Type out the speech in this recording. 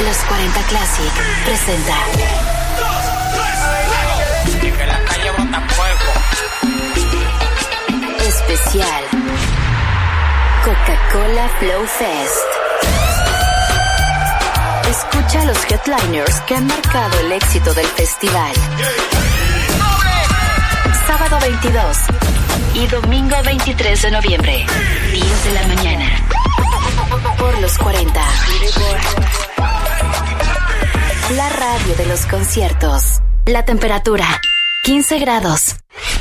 Los 40 Classic presenta. Y que la calle brota fuego. Especial Coca-Cola Flow Fest. Escucha a los headliners que han marcado el éxito del festival. Sábado 22 y domingo 23 de noviembre, 10 de la mañana. Por los 40. La radio de los conciertos. La temperatura, 15 grados.